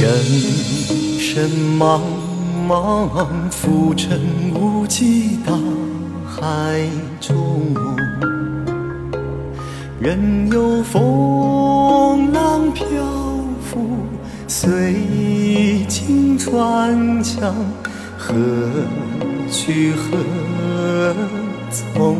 人生茫茫，浮沉无际大海中，任由风浪漂浮，随境转向，何去何从？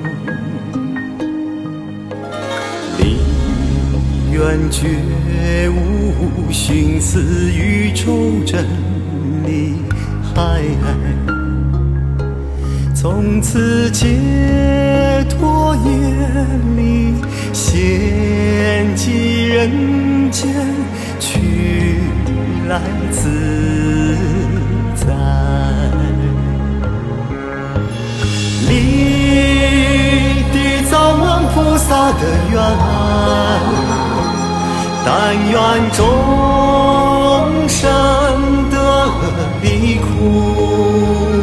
愿觉悟，寻思宇宙真理海，从此解脱业力，献祭人间，去来自在。离地藏王菩萨的愿，但愿众生得离苦，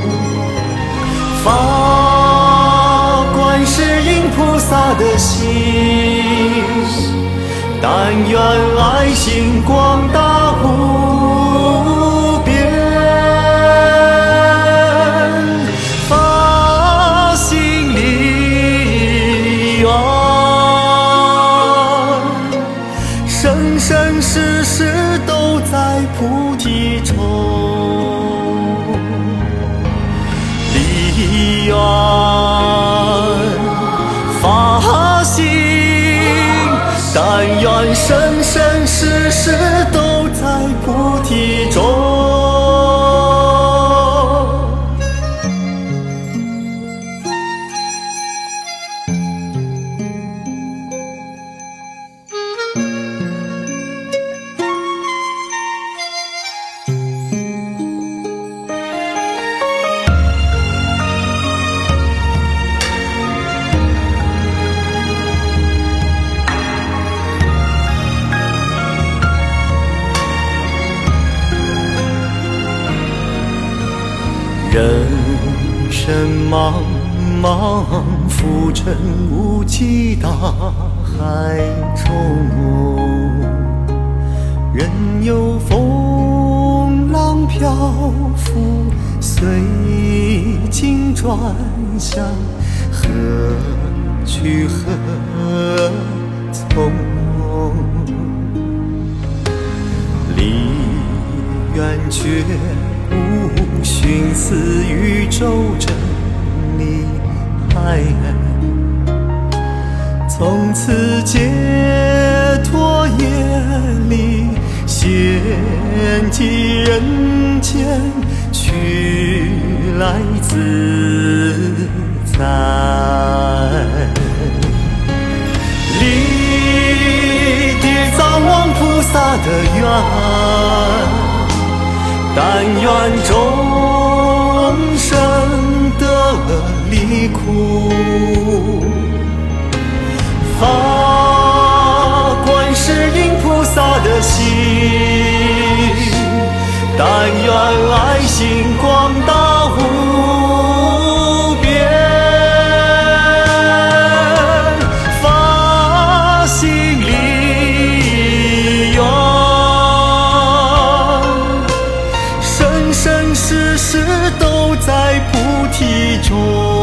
发观世音菩萨的心，但愿爱心广大无边，发心立愿，生生世世都在菩提中，立愿发心，但愿生生世世都在菩提中。人生茫茫，浮沉无际大海中，任由风浪漂浮，随境转向，何去何从？离愿觉悟，寻思宇宙真理海，从此解脱业力，献祭人间，去来自在。离地藏王菩萨的愿，但愿众生得离苦，发观世音菩萨的心，但愿爱心广大无边，发心立愿，生生世世都在菩提中，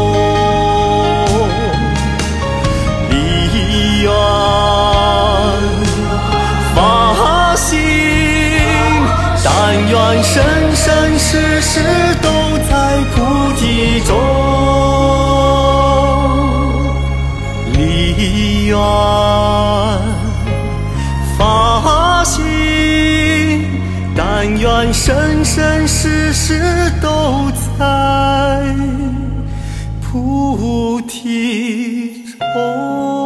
立愿发心，但愿生生世世都在菩提中，立愿发心，但愿生生世世都在菩提中。